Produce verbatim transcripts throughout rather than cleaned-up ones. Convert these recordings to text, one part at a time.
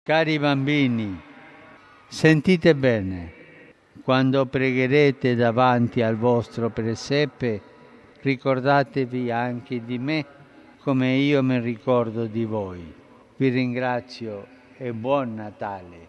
Cari bambini, sentite bene, quando pregherete davanti al vostro presepe, ricordatevi anche di me come io mi ricordo di voi. Vi ringrazio e buon Natale.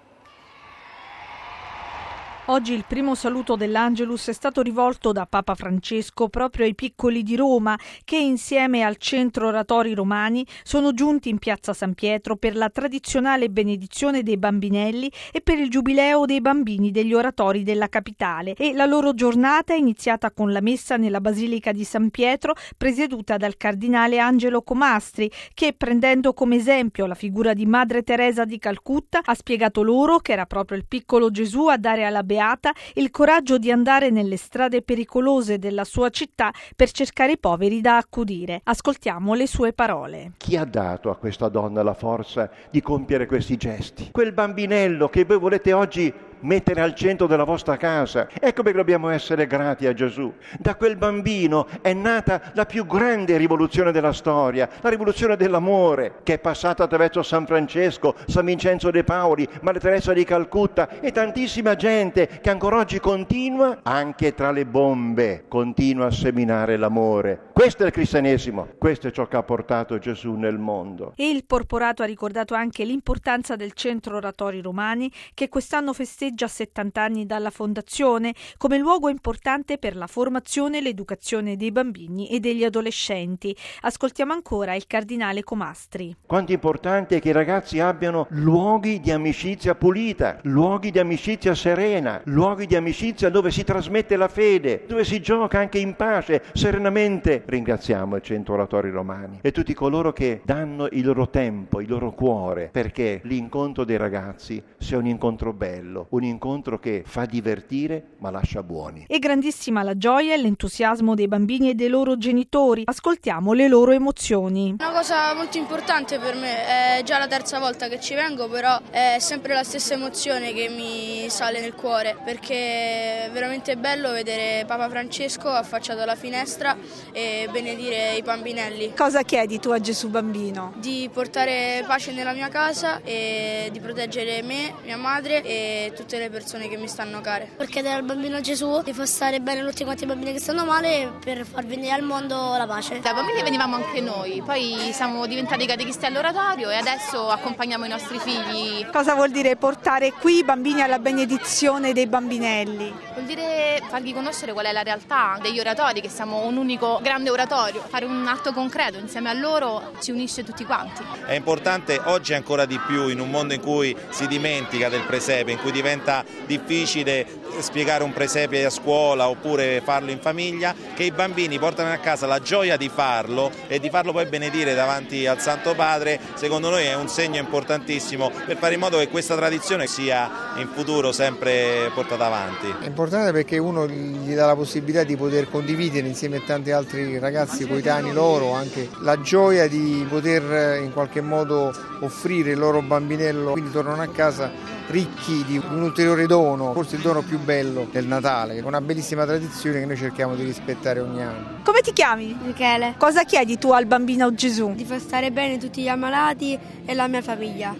Oggi il primo saluto dell'Angelus è stato rivolto da Papa Francesco proprio ai piccoli di Roma che insieme al Centro Oratori Romani sono giunti in piazza San Pietro per la tradizionale benedizione dei bambinelli e per il giubileo dei bambini degli oratori della capitale, e la loro giornata è iniziata con la messa nella Basilica di San Pietro presieduta dal cardinale Angelo Comastri, che, prendendo come esempio la figura di Madre Teresa di Calcutta, ha spiegato loro che era proprio il piccolo Gesù a dare alla Beata il coraggio di andare nelle strade pericolose della sua città per cercare i poveri da accudire. Ascoltiamo le sue parole. Chi ha dato a questa donna la forza di compiere questi gesti? Quel bambinello che voi volete oggi mettere al centro della vostra casa. Ecco perché dobbiamo essere grati a Gesù. Da quel bambino è nata la più grande rivoluzione della storia, la rivoluzione dell'amore, che è passata attraverso San Francesco, San Vincenzo de Paoli, Madre Teresa di Calcutta e tantissima gente che ancora oggi continua, anche tra le bombe, continua a seminare l'amore. Questo è il cristianesimo, questo è ciò che ha portato Gesù nel mondo. E il Porporato ha ricordato anche l'importanza del Centro Oratori Romani, che quest'anno festeggia settanta anni dalla fondazione, come luogo importante per la formazione e l'educazione dei bambini e degli adolescenti. Ascoltiamo ancora il cardinale Comastri. Quanto importante è che i ragazzi abbiano luoghi di amicizia pulita, luoghi di amicizia serena, luoghi di amicizia dove si trasmette la fede, dove si gioca anche in pace, serenamente. Ringraziamo il Centro Oratori Romani e tutti coloro che danno il loro tempo, il loro cuore, perché l'incontro dei ragazzi sia un incontro bello, un incontro che fa divertire ma lascia buoni. E grandissima la gioia e l'entusiasmo dei bambini e dei loro genitori. Ascoltiamo le loro emozioni. Una cosa molto importante per me, è già la terza volta che ci vengo, però è sempre la stessa emozione che mi sale nel cuore, perché è veramente bello vedere Papa Francesco affacciato alla finestra e benedire i bambinelli. Cosa chiedi tu a Gesù bambino? Di portare pace nella mia casa e di proteggere me, mia madre e tutte le persone che mi stanno care. Perché al bambino Gesù di far stare bene tutti quanti i bambini che stanno male per far venire al mondo la pace. Da bambini venivamo anche noi, poi siamo diventati catechisti all'oratorio e adesso accompagniamo i nostri figli. Cosa vuol dire portare qui i bambini alla benedizione dei bambinelli? Vuol dire fargli conoscere qual è la realtà degli oratori, che siamo un unico grande oratorio. Fare un atto concreto insieme a loro ci unisce tutti quanti. È importante oggi ancora di più, in un mondo in cui si dimentica del presepe, in cui diventa difficile spiegare un presepe a scuola oppure farlo in famiglia, che i bambini portano a casa la gioia di farlo e di farlo poi benedire davanti al Santo Padre. Secondo noi è un segno importantissimo per fare in modo che questa tradizione sia in futuro sempre portata avanti. È importante perché uno gli dà la possibilità di poter condividere insieme a tanti altri ragazzi coetanei loro anche la gioia di poter in qualche modo offrire il loro bambinello, quindi tornano a casa ricchi di un ulteriore dono, forse il dono più bello del Natale, che è una bellissima tradizione che noi cerchiamo di rispettare ogni anno. Come ti chiami? Michele. Cosa chiedi tu al bambino Gesù? Di far stare bene tutti gli ammalati e la mia famiglia.